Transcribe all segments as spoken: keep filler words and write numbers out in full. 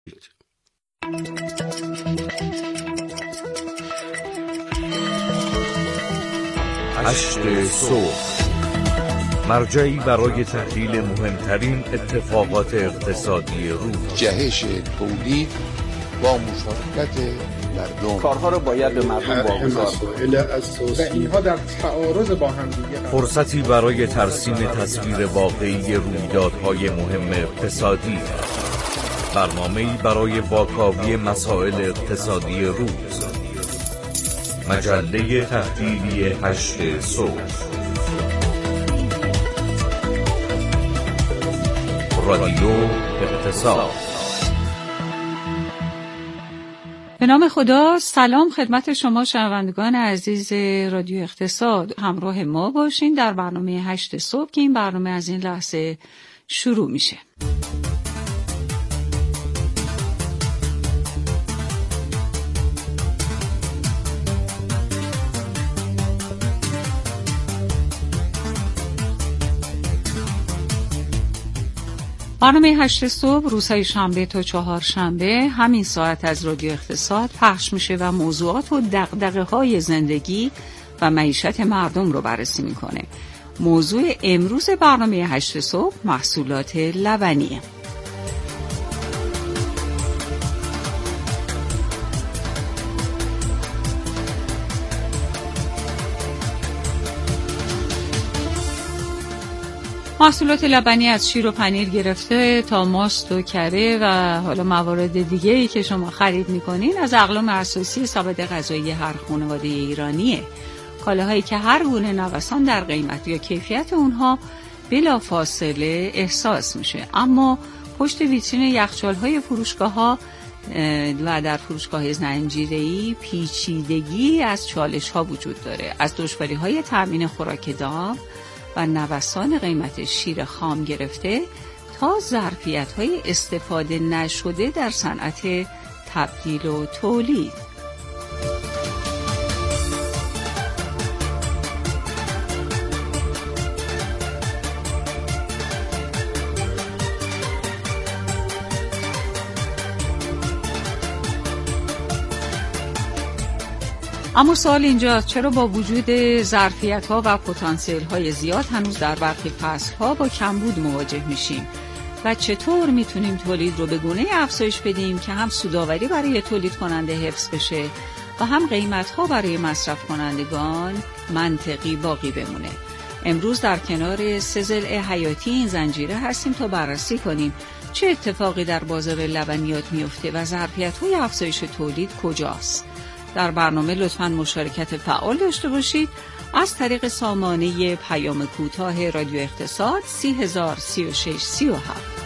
هشت صبح، مرجعی برای تحلیل مهمترین اتفاقات اقتصادی روز. جهش تولید با مشارکت مردم، کارها رو باید به مردم واگذار کنیم و اینها در تعارض با هم دیگه. فرصتی برای ترسیم تصویر واقعی رویدادهای مهم اقتصادی. برنامه‌ای برای واکاوی مسائل اقتصادی روز. مجله تحلیلی هشت صبح، رادیو اقتصاد. به نام خدا. سلام خدمت شما شنوندگان عزیز رادیو اقتصاد. همراه ما باشین در برنامه هشت صبح که این برنامه از این لحظه شروع میشه. برنامه هشت صبح روزهای شنبه تا چهارشنبه همین ساعت از رادیو اقتصاد پخش میشه و موضوعات و دغدغه‌های زندگی و معیشت مردم رو بررسی میکنه. موضوع امروز برنامه هشت صبح محصولات لبنیه. محصولات لبنی از شیر و پنیر گرفته تا ماست و کره و حالا موارد دیگه‌ای که شما خرید می‌کنین از اقلام اساسی سبد غذایی هر خانواده ایرانیه. کالاهایی که هر گونه نوسان در قیمت یا کیفیت اونها بلافاصله احساس میشه. اما پشت ویترین یخچال‌های فروشگاه‌ها و در فروشگاه زنجیره‌ای پیچیدگی از چالش‌ها وجود داره. از دشواری‌های تامین خوراک دام و نوسان قیمت شیر خام گرفته تا ظرفیت‌های استفاده نشده در صنعت تبدیل و تولید. اما سوال اینجاست چرا با وجود ظرفیت‌ها و پتانسیل‌های زیاد هنوز در برخی فصل‌ها با کمبود مواجه میشیم و چطور میتونیم تولید رو به گونه‌ای افزایش بدیم که هم سودآوری برای تولید کننده حفظ بشه و هم قیمت‌ها برای مصرف کنندگان منطقی باقی بمونه. امروز در کنار سه ضلع حیاتی این زنجیره هستیم تا بررسی کنیم چه اتفاقی در بازار لبنیات میفته و ظرفیت‌های افزایش تولید کجاست. در برنامه لطفاً مشارکت فعال داشته باشید از طریق سامانه پیام کوتاه رادیو اقتصاد سی هزار سی و شش سی و هفت.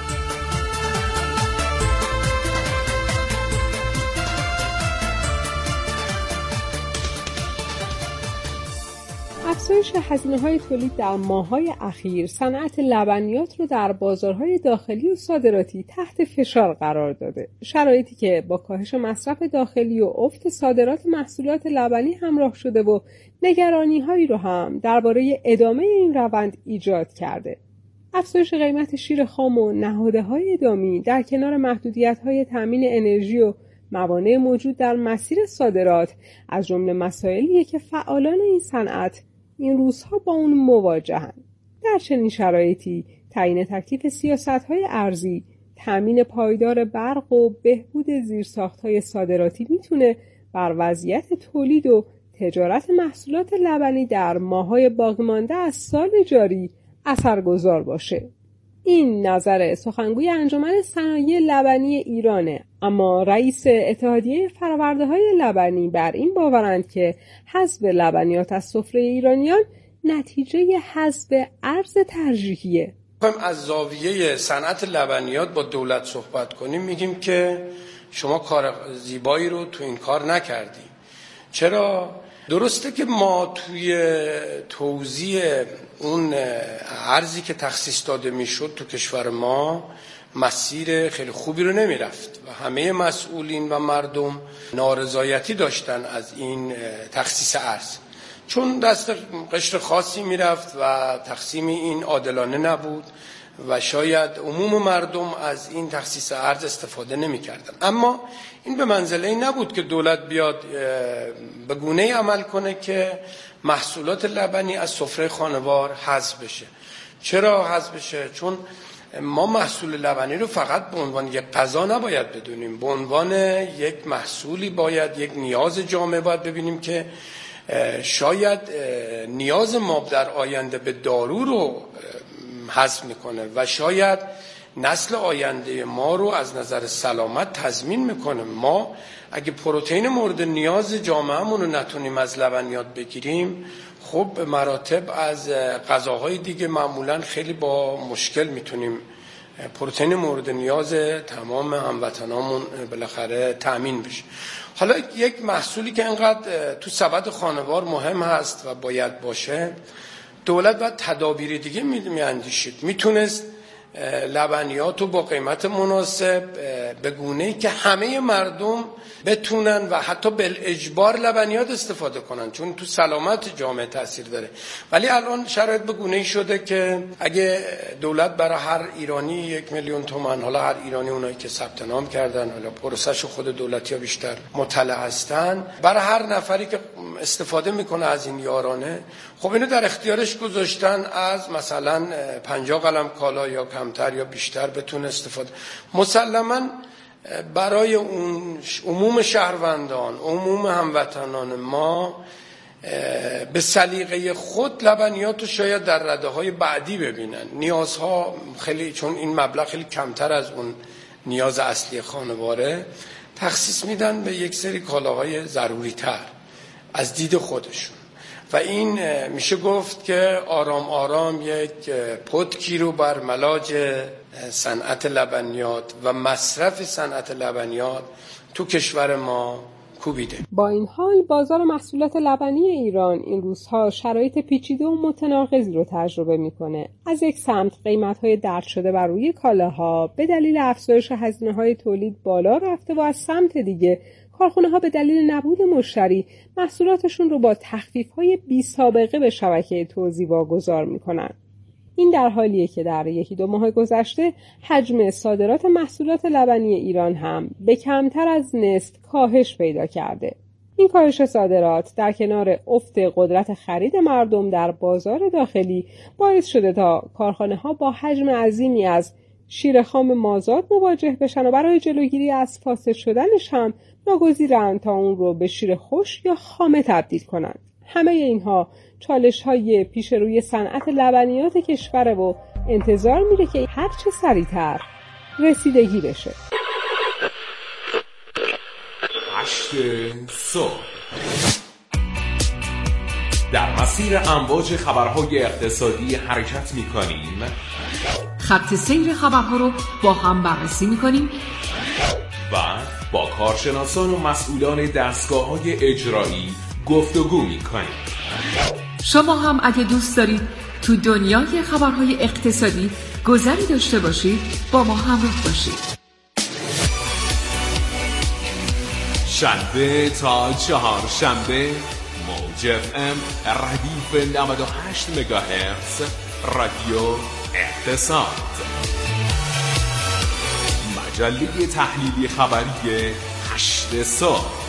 افزایش هزینه‌های تولید در ماه‌های اخیر صنعت لبنیات رو در بازارهای داخلی و صادراتی تحت فشار قرار داده. شرایطی که با کاهش مصرف داخلی و افت صادرات محصولات لبنی همراه شده و نگرانی‌هایی رو هم درباره ادامه این روند ایجاد کرده. افزایش قیمت شیر خام و نهادهای دامی در کنار محدودیت‌های تامین انرژی و موانع موجود در مسیر صادرات از جمله مسائلیه که فعالان این صنعت این روزها با اون مواجهند. در چنین شرایطی تعیین تکلیف سیاست‌های ارزی، تامین پایدار برق و بهبود زیرساخت‌های صادراتی میتونه بر وضعیت تولید و تجارت محصولات لبنی در ماه‌های باقی مانده از سال جاری اثرگذار باشه. این نظر سخنگوی انجمن صنایع لبنی ایرانه، اما رئیس اتحادیه فرآورده‌های لبنی بر این باورند که حذف لبنیات از سفره ایرانیان نتیجه حذف ارز ترجیحیه. می‌خوایم از زاویه صنعت لبنیات با دولت صحبت کنیم، میگیم که شما کار زیبایی رو تو این کار نکردی. چرا؟ درسته که ما توی توزیع اون ارزی که تخصیص داده میشد تو کشور ما مسیر خیلی خوبی رو نمیرفت و همه مسئولین و مردم نارضایتی داشتن از این تخصیص ارز، چون دست قشر خاصی میرفت و تقسیم این عادلانه نبود و شاید عموم مردم از این تخصیص ارز استفاده نمی کردن. اما این به منزله نبود که دولت بیاد به گونه‌ای عمل کنه که محصولات لبنی از سفره خانوار حذف بشه. چرا حذف بشه؟ چون ما محصول لبنی رو فقط به عنوان یک غذا نباید بدونیم، به عنوان یک محصولی باید، یک نیاز جامعه باید ببینیم که شاید نیاز ما در آینده به دارو رو حذف میکنه و شاید نسل آینده ما رو از نظر سلامت تضمین میکنه. ما اگه پروتئین مورد نیاز جامعهمون رو نتونیم از لبنیات بگیریم، خب به مراتب از غذاهای دیگه معمولا خیلی با مشکل میتونیم پروتئین مورد نیاز تمام هموطنامون بالاخره تأمین بشه. حالا یک محصولی که انقدر تو سبد خانوار مهم هست و باید باشه، دولت باید تدابیر دیگه میاندیشید. میتونست لبنیات رو با قیمت مناسب به گونه‌ای که همه مردم بتونن و حتی بالاجبار لبنیات استفاده کنن، چون تو سلامت جامعه تاثیر داره. ولی الان شرایط به گونه‌ای شده که اگه دولت برای هر ایرانی یک میلیون تومان، حالا هر ایرانی اونایی که ثبت نام کردن، حالا پروسش خود دولتی‌ها بیشتر مطلع هستن، برای هر نفری که استفاده میکنه از این یارانه، خب اینو در اختیارش گذاشتن از مثلا پنجاه قلم کالا یا کمتر یا بیشتر بتونه استفاده. مسلماً برای اون عموم شهروندان، عموم هموطنان ما به سلیقه خود لبنیات رو شاید در رده‌های بعدی ببینن. نیازها خیلی، چون این مبلغ خیلی کمتر از اون نیاز اصلی خانواره، تخصیص میدن به یک سری کالاهای ضروری تر از دید خودشون و این میشه گفت که آرام آرام یک پتکی رو بر ملاج صنعت لبنیات و مصرف صنعت لبنیات تو کشور ما کوبیده. با این حال بازار محصولات لبنی ایران این روزها شرایط پیچیده و متناقضی رو تجربه میکنه. از یک سمت قیمت‌های درج شده بر روی کالاها به دلیل افزایش هزینه‌های تولید بالا رفته و از سمت دیگه کارخانه‌ها به دلیل نبود مشتری محصولاتشون رو با تخفیف‌های بی سابقه به شبکه توزیع واگذار میکنن. این در حالیه که در یکی دو ماه گذشته حجم صادرات محصولات لبنی ایران هم به کمتر از نصف کاهش پیدا کرده. این کاهش صادرات در کنار افت قدرت خرید مردم در بازار داخلی باعث شده تا کارخانه‌ها با حجم عظیمی از شیر خام مازاد مواجه بشن و برای جلوگیری از فاسد شدنش هم ناگزیرند تا اون رو به شیر خشک یا خامه تبدیل کنند. همه اینها چالش‌های پیش روی صنعت لبنیات کشور و انتظار میره که هر چه سریعتر رسیدگی بشه. هشت صبح در مسیر امواج خبرهای اقتصادی حرکت می‌کنیم. خط سیر خبرها رو با هم بررسی می‌کنیم و با کارشناسان و مسئولان دستگاه‌های اجرایی گفتگو می‌کنیم. شما هم اگه دوست دارید تو دنیای خبرهای اقتصادی گذری داشته باشید، با ما همراه باشید. شنبه تا چهار شنبه موج اف ام ردیف نود و هشت مگاهرتز رادیو اقتصاد، مجله تحلیلی خبری هشت صبح.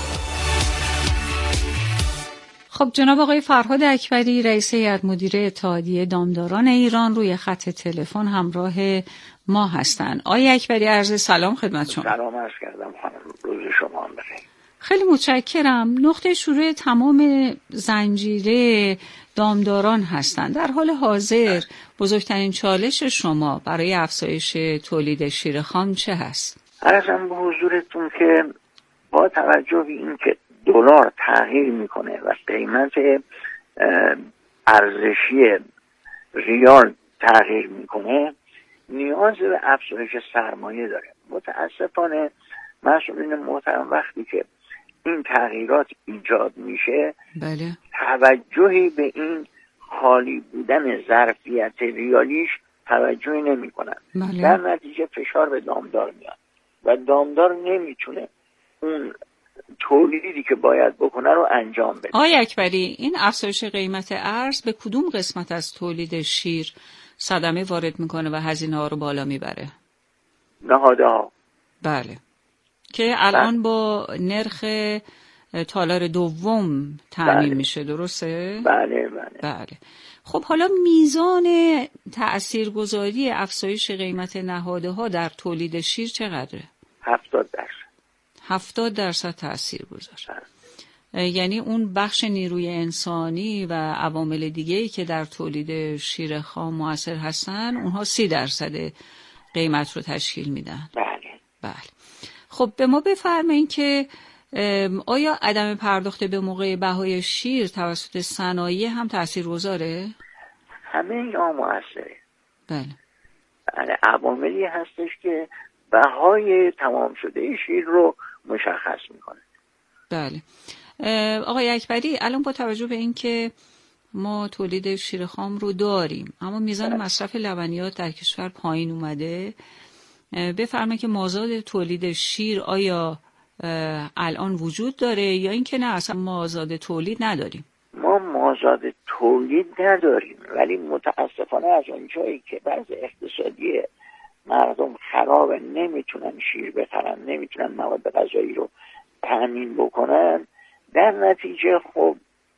خب جناب آقای فرهاد اکبری، رئیس هیئت مدیره اتحادیه دامداران ایران، روی خط تلفن همراه ما هستند. آقای اکبری، عرض سلام خدمت شما. سلام عرض کردم خانم، روز شما هم بخیر. خیلی متشکرم. نقطه شروع تمام زنجیره دامداران هستند. در حال حاضر بزرگترین چالش شما برای افزایش تولید شیر خام چه هست؟ عرضم به حضورتون که با توجه به این که دلار تغییر میکنه و قیمت ارزشی ریال تغییر میکنه، نیاز به افزایش سرمایه داره. متاسفانه مسئولین محترم وقتی که این تغییرات ایجاد میشه، بله، توجهی به این خالی بودن ظرفیت ریالیش توجهی نمی کنن. بله. در نتیجه فشار به دامدار میاد و دامدار نمیتونه اون تولیدی که باید بکنه رو انجام بده. آقای اکبری، این افزایش قیمت ارز به کدوم قسمت از تولید شیر صدمه وارد میکنه و هزینه ها رو بالا میبره. نهاده ها. بله. که الان با نرخ تالار دوم تأمین بله. میشه، درسته؟ بله بله. بله. خب حالا میزان تأثیرگذاری افزایش قیمت نهاده ها در تولید شیر چقدره؟ هفتاد درصد. هفتاد درصد تأثیر گذاره. یعنی اون بخش نیروی انسانی و عوامل دیگه‌ای که در تولید شیر خام مؤثر هستن، اونها سی درصد قیمت رو تشکیل میدن. بله. بله. خب به ما بفرمایین که آیا عدم پرداخت به موقع بهای شیر توسط صنایع هم تاثیرگذاره؟ همه اینا موثره. بله. بله، عواملی هستش که بهای تمام شده شیر رو مشخص میکنه. بله. آقای اکبری، الان با توجه به این که ما تولید شیر خام رو داریم اما میزان بله. مصرف لبنیات در کشور پایین اومده، بفرمایید که مازاد تولید شیر آیا الان وجود داره یا اینکه نه اصلا مازاد تولید نداریم؟ ما مازاد تولید نداریم، ولی متاسفانه از اونجایی که وضع اقتصادی مردم خرابه، نمیتونن شیر بخرن، نمیتونن مواد غذایی رو تامین بکنن، در نتیجه خب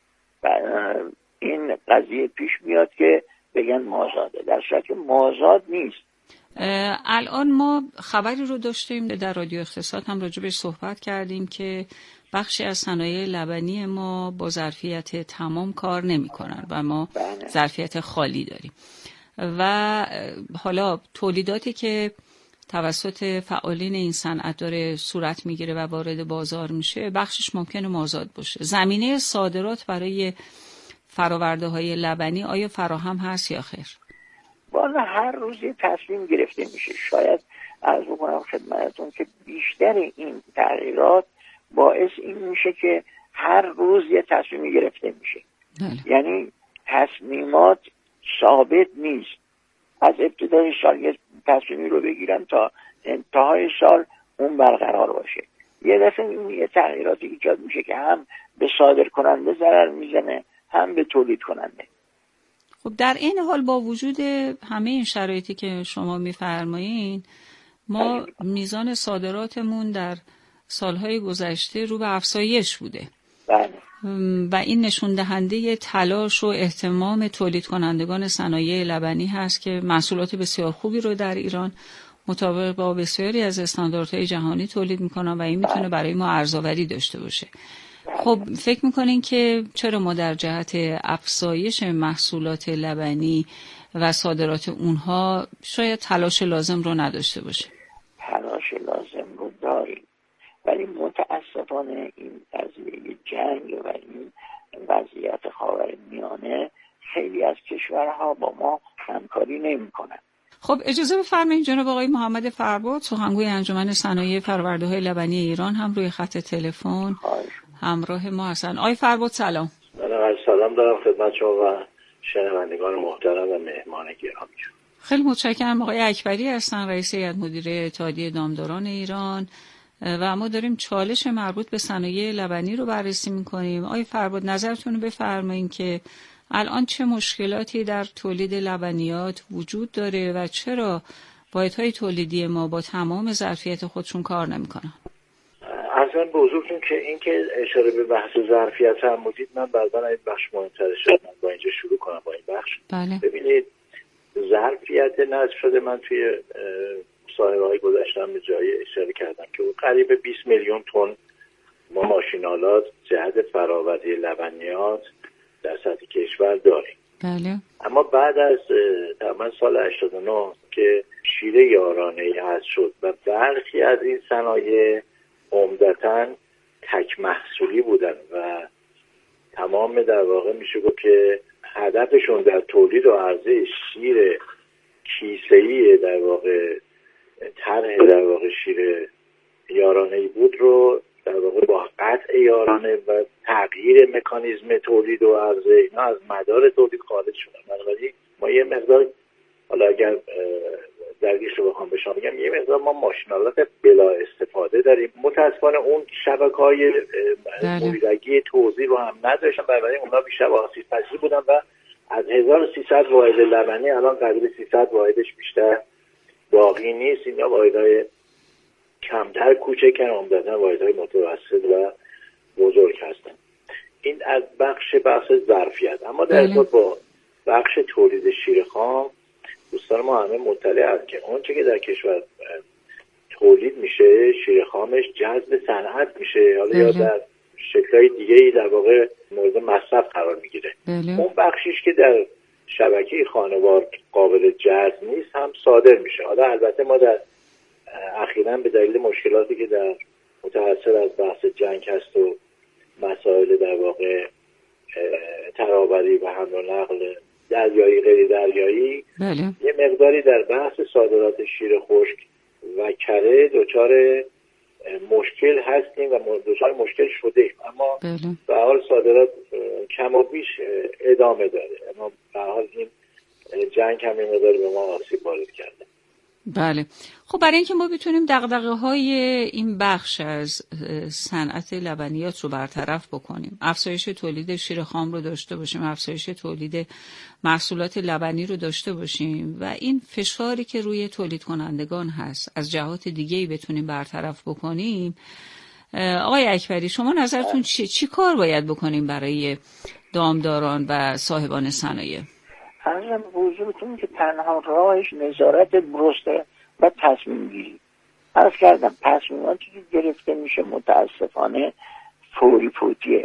این قضیه پیش میاد که بگن مازاده، در صورتی که مازاد نیست. الان ما خبری رو داشتیم در رادیو اقتصاد هم راجع بهش صحبت کردیم که بخشی از صنایع لبنی ما با ظرفیت تمام کار نمی کنن و ما بله. ظرفیت خالی داریم و حالا تولیداتی که توسط فعالین این صنعت داره صورت میگیره و وارد بازار میشه بخشش ممکنه مازاد باشه. زمینه صادرات برای فراورده های لبنی آیا فراهم هست یا خیر؟ والا هر روز یه تصمیم گرفته میشه. شاید عرض بکنم خدمتتون که بیشتر این تغییرات باعث این میشه که هر روز یه تصمیمی گرفته میشه. بله. یعنی تصمیمات ثابت نیست. از ابتدای سال یه تصمیمی رو بگیرن تا انتهای سال اون برقرار باشه. یه دفعه این یه تغییراتی ایجاد میشه که هم به صادر کننده ضرر میزنه هم به تولید کننده. خب در این حال با وجود همه این شرایطی که شما میفرمایین ما میزان صادراتمون در سالهای گذشته رو به افزایش بوده. بله. و این نشون دهنده تلاش و اهتمام تولید کنندگان صنایع لبنی هست که محصولات بسیار خوبی رو در ایران مطابق با بسیاری از استانداردهای جهانی تولید میکنن و این میتونه برای ما ارزآوری داشته باشه. خب فکر میکنین که چرا ما در جهت افزایش محصولات لبنی و صادرات اونها شاید تلاش لازم رو نداشته باشه؟ تلاش لازم رو داریم، ولی متاسفانه این قضیه جنگ و این وضعیت خاورمیانه خیلی از کشورها با ما همکاری نمی‌کنن. خب اجازه بفرمایید جناب آقای محمد فرباد، سخنگوی انجمن صنایع فرآورده‌های لبنی ایران هم روی خط تلفن همراه ما هستن. آقای فرباد سلام. من سلام دارم خدمت شما و شنوندگان محترم و مهمان گرامی. خیلی متشکرم. آقای اکبری هستن، رئیس هیئت مدیره اتحادیه دامداران ایران و ما داریم چالش مربوط به صنایع لبنی رو بررسی می‌کنیم. آقای فرباد نظرتون رو بفرمایید که الان چه مشکلاتی در تولید لبنیات وجود داره و چرا واحدهای تولیدی ما با تمام ظرفیت خودشون کار نمی‌کنن؟ عرضاً به حضورتون که این که اشاره به بحث ظرفیت هم بودید، من بعداً این بخش مهم‌تر شد من با اینجا شروع کنم با این بخش. بله. ببینید ظرفیت نصب شده، من توی سایرهای گذاشتم به جایی اشاره کردم که قریب بیست میلیون تن ما ماشین‌آلات جهت فراوری لبنیات در سطح کشور داریم. بله. اما بعد از تقریبا سال هشتاد و نه که شیر یارانه حذف شد و برخی از این صنایع عمدتاً تک محصولی بودن و تمام در واقع میشه گفت که هدفشون در تولید و عرضه شیر کیسه‌ای در واقع طرح در واقع شیر یارانه‌ای بود رو در واقع با قطع یارانه و تغییر مکانیزم تولید و عرضه اینا از مدار تولید خارج شدن. بنابراین ما یه مقدار، حالا اگر درگیش رو بخوام به شما بگم، یه مقدار ما ماشین‌آلات بلا استفاده داریم. متاسفانه اون شبکه‌های مدیریتی توزیع رو هم نداشتن، بنابراین اونها بیشتر آسیب پذیر بودن و از هزار و سیصد واحد لبنی الان قریب سیصد واحدش بیشتر باقی نیست. اینا واحدهای کمتر کوچکن، عمدتاً واحدهای متوسط و بزرگ هستن. این از بخش بخش ظرفیت. اما در ارتباط با بخش تولید شیر خام، دوستان ما همه مطلع هستند که اون چه که در کشور تولید میشه، شیر خامش جذب صنعت میشه، حالا یا در شکل‌های دیگه‌ای در واقع مورد مصرف قرار میگیره. اون بخشیش که در شبکه خانوار قابل جذب نیست هم صادر میشه. حالا البته ما در اخیراً به دلیل مشکلاتی که در متأثر از بحث جنگ هست و مسائل در واقع ترابری و حمل و نقل دریایی غیر دریایی، بله. یه مقداری در بحث صادرات شیر خشک و کره دچار مشکل هستیم و دچار مشکل شده، اما به حال صادرات کم و بیش ادامه داره. اما به حال این جنگ هم این مقدار به ما آسیب وارد کرده. بله. خب برای اینکه ما بتونیم دغدغه‌های این بخش از صنعت لبنیات رو برطرف بکنیم، افزایش تولید شیر خام رو داشته باشیم، افزایش تولید محصولات لبنی رو داشته باشیم و این فشاری که روی تولید کنندگان هست از جهات دیگه‌ای بتونیم برطرف بکنیم، آقای اکبری شما نظرتون چی چی کار باید بکنیم برای دامداران و صاحبان صنایع؟ عرضم حضورتون که تنها راهش نظارت درسته و تصمیم گیری. عرض کردم تصمیماتی که گرفته میشه متاسفانه فوری فوتیه،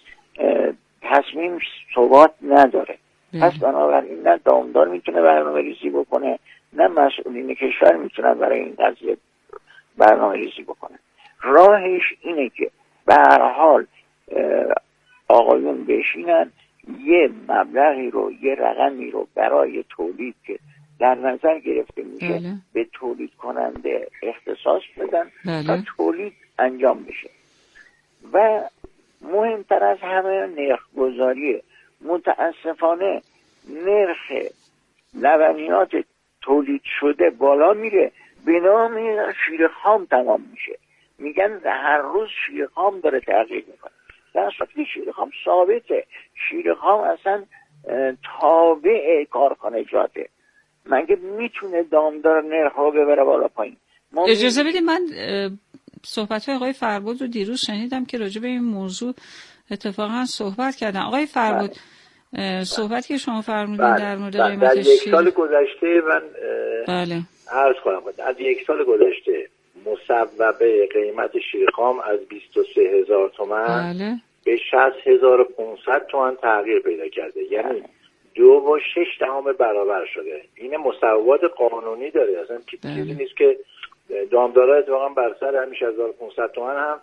تصمیم ثبات نداره. پس بنابراین نه دامدار میتونه برنامه ریزی بکنه، نه مسئولین کشور میتونن برای این قضیه برنامه ریزی بکنه. راهش اینه که به هر حال آقایون بشینن یه مبلغی رو، یه رقمی رو برای تولید که در نظر گرفته میشه بله. به تولید کننده اختصاص بدن بله. تا تولید انجام بشه. و مهمتر از همه نرخ گذاریه. متاسفانه نرخ لبنیات تولید شده بالا میره، به نام شیر خام تمام میشه. میگن هر روز شیر خام داره تغییر میکنه، در صورتی شیر خام ثابته. شیر خام اصلا تابع کارخانجاته. مگه میتونه دامدار نرخ رو ببره بالا پایین؟ اجازه بدید من صحبت های آقای فربود رو دیروز شنیدم که راجع به این موضوع اتفاقا صحبت کردن. آقای فربود صحبتی که شما فرمودین در مورد قیمت در یک سال گذشته من بله. عرض کنم از یک سال گذشته مصوبه قیمت شیر خام از بیست و سه هزار تومان بله. به شصت هزار و پانصد تومان تغییر پیدا کرده، یعنی دو و شش دهم برابر شده. این مصوبات قانونی داره، اصلا بله. چیزی نیست که دامدارا اتفاقا بر سر همین هزار و پانصد تومان هم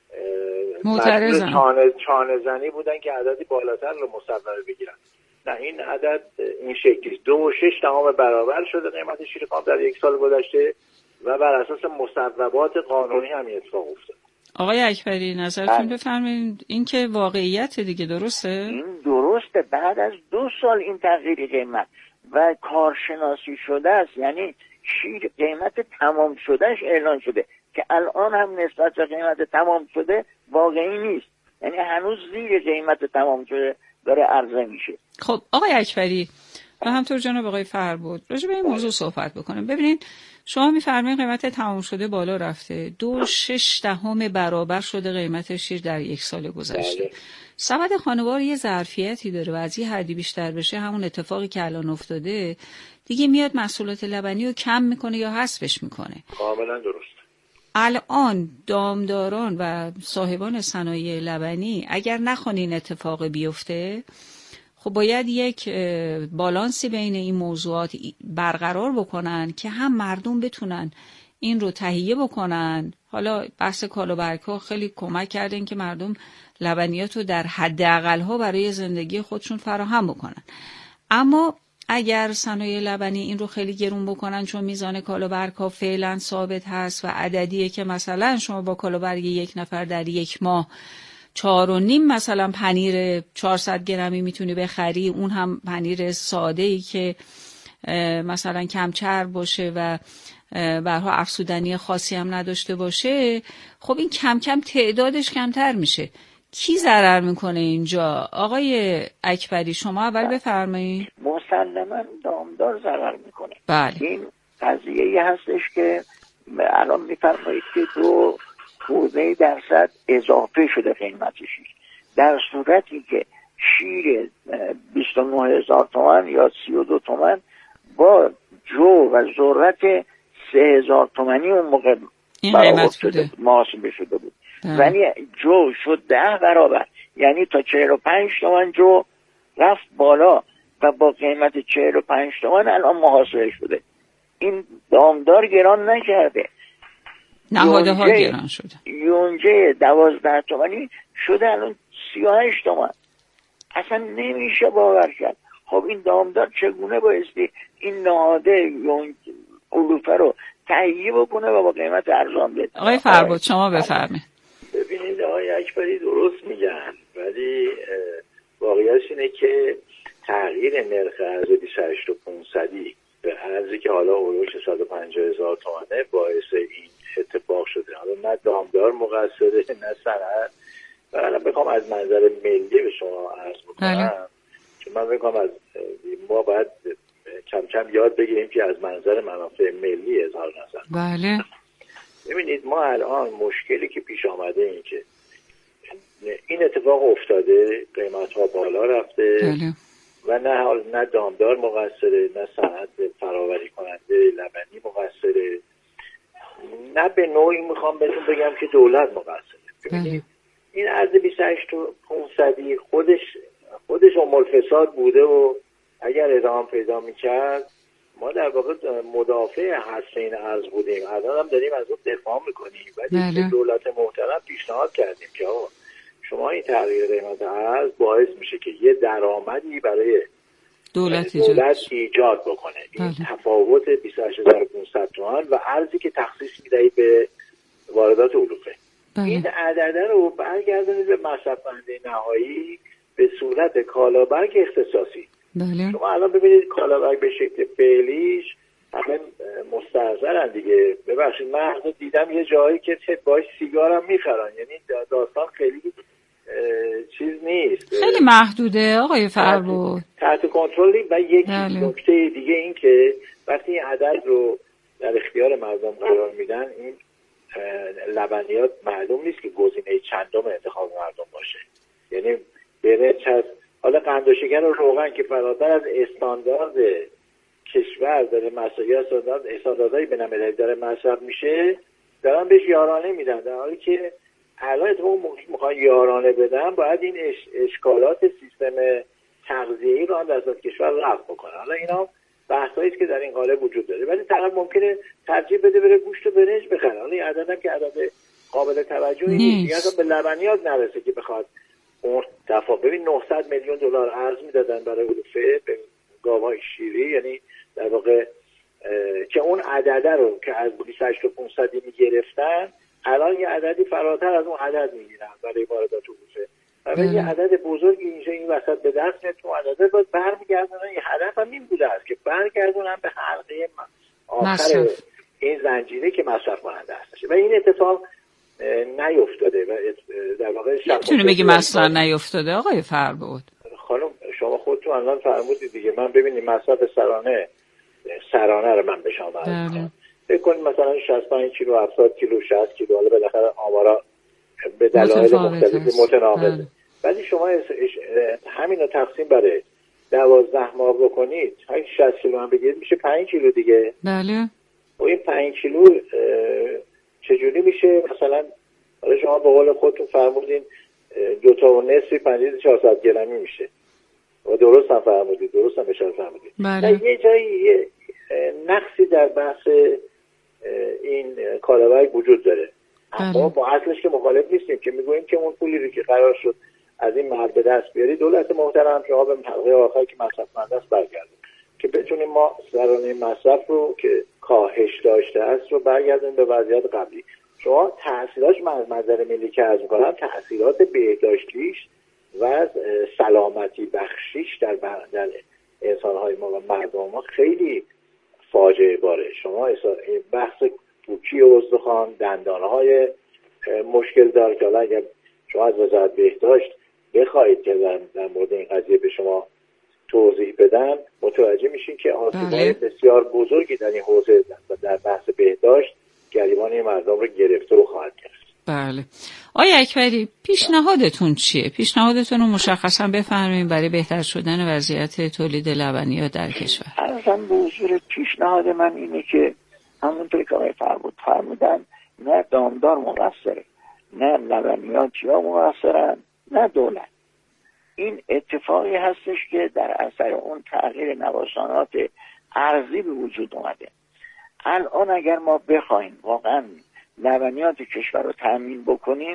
معترضن، چانه چانه زنی بودن که عددی بالاتر رو مصوبه بگیرن. نه این عدد این شکلی دو و شش دهم برابر شده قیمت شیر خام در یک سال گذشته و بر اساس مصوبات قانونی همین اتفاق افتاد. آقای اکبری نظرتون بفرمایید. این که واقعیت دیگه درسته؟ این درسته. بعد از دو سال این تغییر قیمت و کارشناسی شده است، یعنی شیر قیمت تمام شدهش اعلان شده که الان هم نسبت به قیمت تمام شده واقعی نیست، یعنی هنوز زیر قیمت تمام شده داره عرضه میشه. خب آقای اکبری و همطور جناب آقای فربود راجع به این موضوع صحبت بکنیم. ببینید شما میفرمایید قیمت تمام شده بالا رفته، دو شش دهم برابر شده قیمت شیر در یک سال گذشته. سبد خانوار یه ظرفیتی داره و از این حدی بیشتر بشه همون اتفاقی که الان افتاده دیگه میاد محصولات لبنی رو کم میکنه یا حذفش میکنه. کاملا درست. الان دامداران و صاحبان صنایع لبنی اگر نخوان این اتفاق بیفته، خب باید یک بالانسی بین این موضوعات برقرار بکنن که هم مردم بتونن این رو تهیه بکنن. حالا بحث کالابرگ‌ها خیلی کمک کردن که مردم لبنیات رو در حداقل‌ها برای زندگی خودشون فراهم بکنن. اما اگر صنایع لبنی این رو خیلی گرون بکنن، چون میزان کالابرگ‌ها فعلا ثابت هست و عددیه که مثلا شما با کالابرگ یک نفر در یک ماه چهار و نیم مثلا پنیر چهارصد گرمی میتونی بخری، اون هم پنیر ساده ای که مثلا کم چرب باشه و برها افزودنی خاصی هم نداشته باشه، خب این کم کم تعدادش کمتر میشه. کی ضرر میکنه اینجا؟ آقای اکبری شما اول بفرمایید. مسلماً دامدار ضرر میکنه. بله. این قضیه هستش که الان میفرمایید که دو خورده درصد اضافه شده قیمتش، در صورتی که شیر بیست و نه هزار تومان یا سی و دو تومان با جو و ذرت سه هزار تومانی اون موقع این قیمت بوده، محاسبه شده بود، ولی جو شد ده برابر، یعنی تا چهل و پنج تومن جو رفت بالا و با قیمت چهل و پنج تومن الان محاسبه شده. این دامدار گران نکرده، نهاده ها گران شده. یونجه دوازده تومانی شده الان سی و هشت تومن. اصلا نمیشه باور کرد. خب این دامدار چگونه بایستی این نهاده علوفه رو تهیه بکنه و با قیمت ارزان بده؟ آقای فربود شما بفرمایید. ببینید آقای اکبری درست میگن، ولی واقعیتش اینه که تغییر نرخ ارز بیست و هشت و پانصدی به ارزی که حالا اولوش صد و پنجاه هزار تومانه باعث این اتفاق شده. حالا نه دامدار مقصره نه صنعت. و الان بخوام از منظر ملی به شما عرض بکنم که من بخوام از ما باید کم کم یاد بگیریم که از منظر منافع ملی اظهار نظر. بله. ببینید ما الان مشکلی که پیش آمده این که این اتفاق افتاده، قیمت ها بالا رفته. بله. و نه حال نه دامدار مقصره، نه صنعت فراوری کننده لبنی مقصره، نه به نوعی میخوام بهتون بگم که دولت مقصره. ببینید این ارز بیست و هشت و پانصدی خودش خودش ام فساد بوده و اگر ادامه پیدا میکرد ما در واقع مدافع هست این ارز بودیم، الان هم داریم از اون دفاع میکنیم. ولی دولت محترم پیشنهاد کردیم که آقا شما این تغییر قیمت ارز باعث میشه که یه درآمدی برای دولت, دولت ایجاد بکنه. این بله. تفاوت بیست و هشت هزار و پانصد تومان و ارزی که تخصیص میدهید به واردات علوفه، بله. این عدده رو برگردونید به مصرف کننده نهایی به صورت کالابرگ اختصاصی. بله. شما الان ببینید کالابرگ به شکل فعلیش همه مستحضرن دیگه. ببخشید من دیدم یه جایی که باش سیگار هم میخرن، یعنی داستان خیلی چیز نیست، خیلی محدوده آقای فربود، تحت کنترلی. و یک بله. نکته دیگه این که وقتی این عدد رو در اختیار مردم قرار میدن، این لبنیات معلوم نیست که گزینه چندم انتخاب مردم باشه. یعنی برنج هست، حالا قند و شکر و روغن که فراتر از استاندارد کشور داره مصرف، استاندارد استانداردهای بین‌المللی داره مصرف میشه، دارن بهش یارانه میدن، در حالی که الان اتفاق میخوان یارانه بدن باید این اش، اشکالات سیستم تغذیه‌ای رو هم در از کشور رفع بکنن. حالا اینا بحثایی است که در این قالب وجود داره، ولی طرف ممکنه ترجیح بده بره گوشت و برنج بخره. حالا این عددم که عدد قابل توجهی نیست، به لبنیات نرسه که بخواد اون دفعه. ببین نهصد میلیون دلار ارز میدادن برای علوفه به گاوهای شیری، یعنی در واقع که اون عدده رو که از بیست و هشت و پانصد میگرفتن الان یه عددی فراتر از اون عدد میگیرن برای واردات علوفه. و یه عدد بزرگی اینجا این وسط به دست میاد، تو عدد باید برمیگردونن. یه هدف هم این بوده است که برگردونن به حلقه آخر این زنجیره که مصرف کننده هستش و این اتفاق نیفتاده و در واقع نمیتونی بگی مثلا نیفتاده آقای فربود. خانم شما خودتون الان فرمودید دیگه. من ببینید مصرف سرانه سرانه رو من به شما عرض کنم. فکر کنید مثلا شصت و پنج کیلو، هفتاد کیلو، شصت کیلو، حالا بالاخره آمارا به دلایل مختلف متناقضه، ولی شما همین رو تقسیم برای دوازده ماه بکنید، همین شصت کیلو هم بگیرید میشه پنج کیلو دیگه. بله. و این پنج کیلو چجوری میشه؟ مثلا حالا شما به قول خودتون فرمودین دو تا و نصفی پنجیز چهارصد گرمی میشه و درست هم فرمودید، درست هم اشاره فرمودید. بله. یه جایی یه نقصی در بحث این کالابرگ وجود داره. اما با اصلش که مخالف نیستیم که میگوییم که اون پولی رو که قرار شد از این محل به دست بیاری، دولت محترم شما به حلقه آخر که مصرف کننده است برگردیم که بتونیم ما سرانه مصرف رو که کاهش داشته است رو برگردیم به وضعیت قبلی. شما تحصیلاتش من از منظر ملی که عرض می‌کنم، تحصیلات بهداشتیش و سلامتی بخشیش در در انسان‌های ما و مردم ما خیلی فاجعه باره. شما بحث پوکی استخوان، دندان‌های مشکل دار که حالا اگر شما از وزارت بهداشت بخواهید که در مورد این قضیه به شما توضیح بدن، متوجه میشین که آسیب‌های بسیار بزرگی در این حوزه در بحث بهداشت گریبان مردم رو گرفته رو خواهد گرفت. بله. آقای اکبری، پیشنهادتون چیه؟ پیشنهادتون رو مشخصا بفرمایید برای بهتر شدن وضعیت تولید لبنیات در کشور. اصلا به حضور پیشنهاد من اینه که همونطور که آقای فرمود فرمودن، نه دامدار مقصره، نه لبنیاتی‌ها مقصرن، نه دولت. این اتفاقی هستش که در اثر اون تغییر نوسانات ارزی به وجود اومده. الان اگر ما بخوایم واقعا لبنیات کشور رو تامین بکنیم،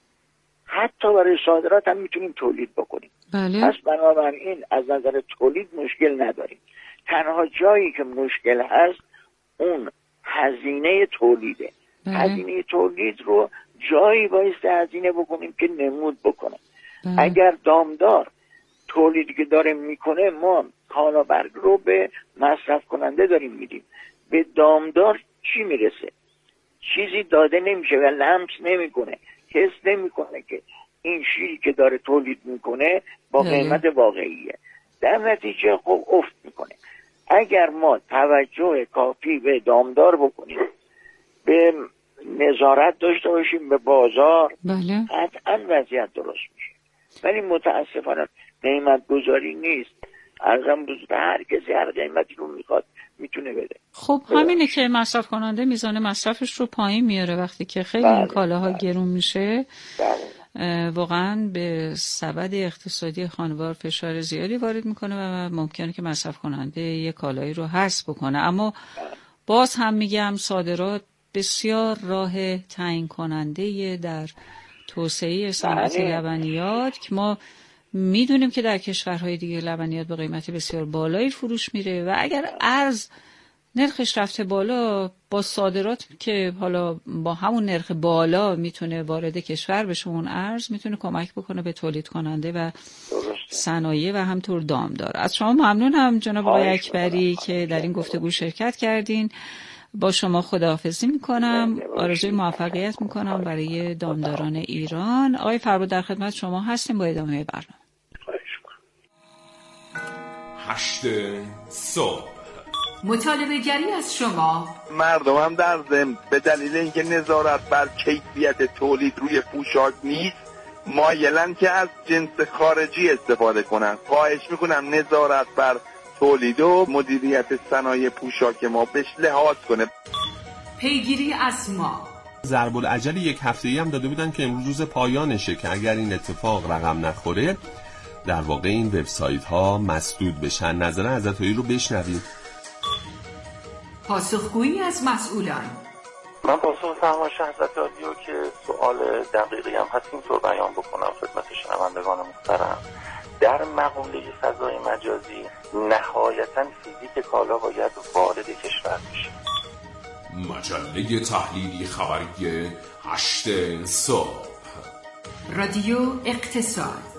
حتی برای صادرات هم میتونیم تولید بکنیم. بله. پس بنابراین از نظر تولید مشکل نداریم. تنها جایی که مشکل هست اون هزینه تولیده. بله. هزینه تولید رو جایی بایسته هزینه بکنیم که نمود بکنه. بله. اگر دامدار تولیدی که داره میکنه، ما کالابرگ رو به مصرف کننده داریم میدیم، به دامدار چی میرسه؟ چیزی داده نمیشه و لمس نمیکنه، حس نمیکنه که این شیری که داره تولید میکنه با قیمت واقعیه. در نتیجه خب افت میکنه. اگر ما توجه کافی به دامدار بکنیم، به نظارت داشته باشیم به بازار، بله. قطعا وضعیت درست میشه. ولی متاسفانه قیمت گذاری نیست. ارزم بزرگ هر کسی هر قیمتی رو میخواد میتونه بده. خب همینه که مصرف کننده میزان مصرفش رو پایین میاره وقتی که خیلی بله. این کالاها بله. گرون میشه. بله. واقعا به سبد اقتصادی خانوار فشار زیادی وارد میکنه و ممکنه که مصرف کننده یک کالایی رو حذف بکنه. اما بله. باز هم میگم صادرات بسیار راه تعیین کننده در توسعه صنعت بله. لبنیات که ما میدونیم که در کشورهای دیگه لبنیات به قیمت بسیار بالایی فروش میره و اگر ارز نرخش رفته بالا، با صادرات که حالا با همون نرخ بالا میتونه وارد کشور بشه، اون ارز میتونه کمک بکنه به تولید کننده و صنایع و همطور دامدار. از شما ممنونم جناب آقای اکبری که در این گفتگو شرکت کردین. با شما خداحافظی میکنم، آرزوی موفقیت میکنم برای دامداران ایران. آقای فربود در خدمت شما هستیم با ادامه برنامه. هشت صبح مطالبه گری از شما. مردم هم در ضمن به دلیل اینکه نظارت بر کیفیت تولید روی پوشاک نیست، مایلن که از جنس خارجی استفاده کنن. خواهش میکنم نظارت بر تولید و مدیریت صنایع پوشاک ما بهش لحاظ کنه. پیگیری از ما. ضرب العجل یک هفته‌ای هم داده بودن که امروز روز پایانشه که اگر این اتفاق رقم نخوره در واقع این وبسایت ها مسدود بشن. نظر عزتایی رو بشنوید. پاسخگویی از مسئولان. من پاسخ فرما شهزاد رادیو که سوال دقیقی هم هست اینطور بیان بکنم خدمت شنوندگان محترم. در مقوله فضای مجازی نهایتاً فیزیک کالا باید وارد کشور بشه. مجله تحلیلی خبری هشت صبح. رادیو اقتصاد.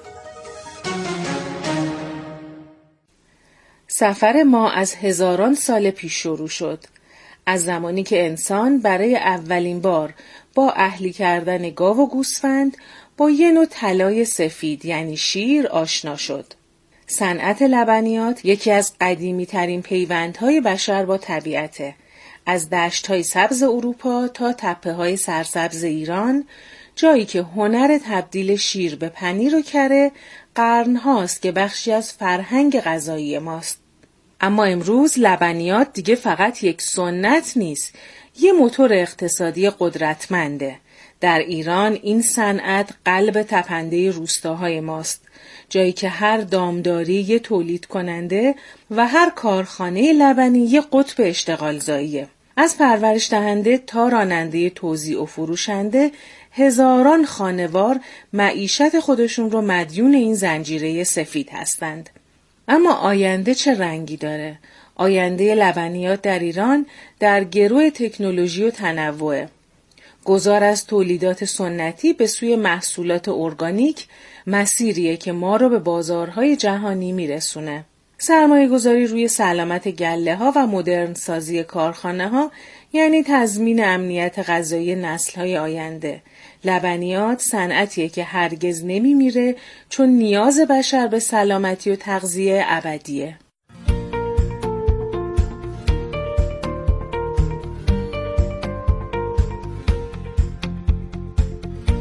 سفر ما از هزاران سال پیش شروع شد، از زمانی که انسان برای اولین بار با اهلی کردن گاو و گوسفند با یه نوع طلای سفید یعنی شیر آشنا شد. صنعت لبنیات یکی از قدیمی ترین پیوندهای بشر با طبیعته. از دشت‌های سبز اروپا تا تپه‌های سرسبز ایران، جایی که هنر تبدیل شیر به پنیر و کره قرن‌هاست که بخشی از فرهنگ غذایی ماست. اما امروز لبنیات دیگه فقط یک سنت نیست، یه موتور اقتصادی قدرتمنده. در ایران این صنعت قلب تپنده روستاهای ماست، جایی که هر دامداری یه تولید کننده و هر کارخانه لبنی یه قطب اشتغالزاییه. از پرورش دهنده تا راننده توزیع و فروشنده، هزاران خانوار معیشت خودشون رو مدیون این زنجیره سفید هستند. اما آینده چه رنگی داره؟ آینده لبنیات در ایران در گرو تکنولوژی و تنوع. گذار از تولیدات سنتی به سوی محصولات ارگانیک مسیریه که ما رو به بازارهای جهانی میرسونه. سرمایه گذاری روی سلامت گله ها و مدرن سازی کارخانه ها یعنی تضمین امنیت غذایی نسل های آینده. لبنیات صنعتیه که هرگز نمی میره چون نیاز بشر به سلامتی و تغذیه ابدیه.